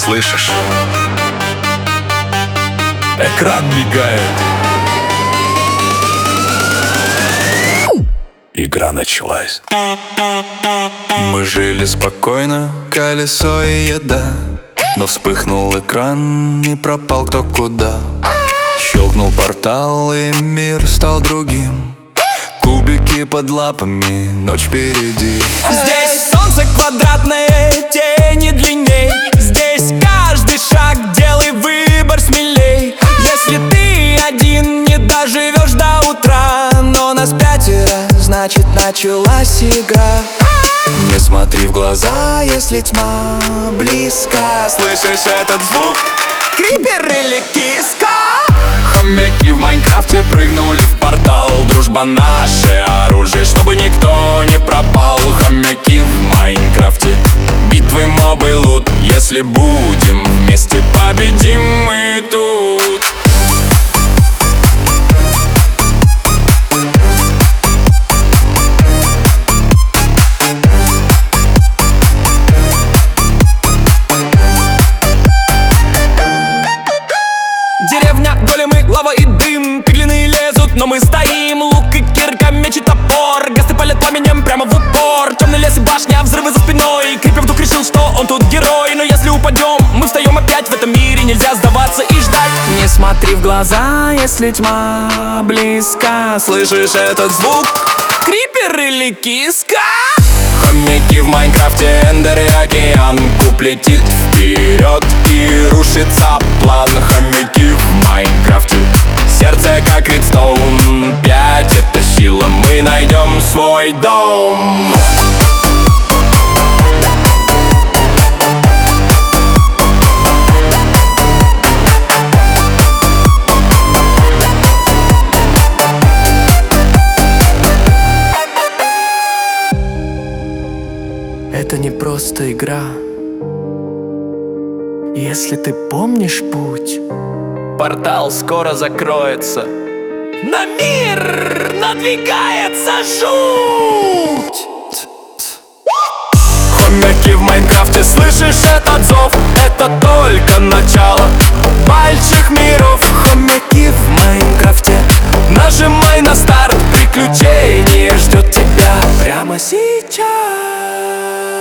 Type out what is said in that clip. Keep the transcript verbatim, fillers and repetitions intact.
слышишь? Экран мигает. Игра началась. Мы жили спокойно, колесо и еда. Но вспыхнул экран и пропал кто куда. Щелкнул портал и мир стал другим. Кубики под лапами, ночь впереди. Здесь солнце квадратное, тени длинней. Здесь каждый шаг делай выбор смелей. Если ты один, не доживешь до утра. Но нас пятеро, значит началась игра. Не смотри в глаза, если тьма близко. Слышишь этот звук? Крипер или киска? Хомяки в Майнкрафте прыгнули в портал. Дружба наше оружие, чтобы никто не пропал. Хомяки в Майнкрафте, битвы, мобы, лут. Если будем вместе, победим мы тут. Деревня, големы, лава и дым. Пиглины лезут, но мы стоим. Лук и кирка, меч и топор. Гасты палят пламенем прямо в упор. Темный лес и башня, взрывы за спиной. Крипер вдруг решил, что он тут герой. Но если упадем, мы встаем опять. В этом мире нельзя сдаваться и ждать. Не смотри в глаза, если тьма близко. Слышишь этот звук? Крипер или киска? Хомяки в Майнкрафте, Эндер и океан. Куб летит вперед и рушится план. Хомяки в Майнкрафте, сердце как Редстоун. Пять — это сила, мы найдем свой дом. Это не просто игра. Если ты помнишь путь, портал скоро закроется. На мир надвигается жуть. Хомяки в Майнкрафте, слышишь этот зов? Это только начало больших миров. Хомяки в Майнкрафте, нажимай на старт. Приключение ждет тебя прямо сейчас.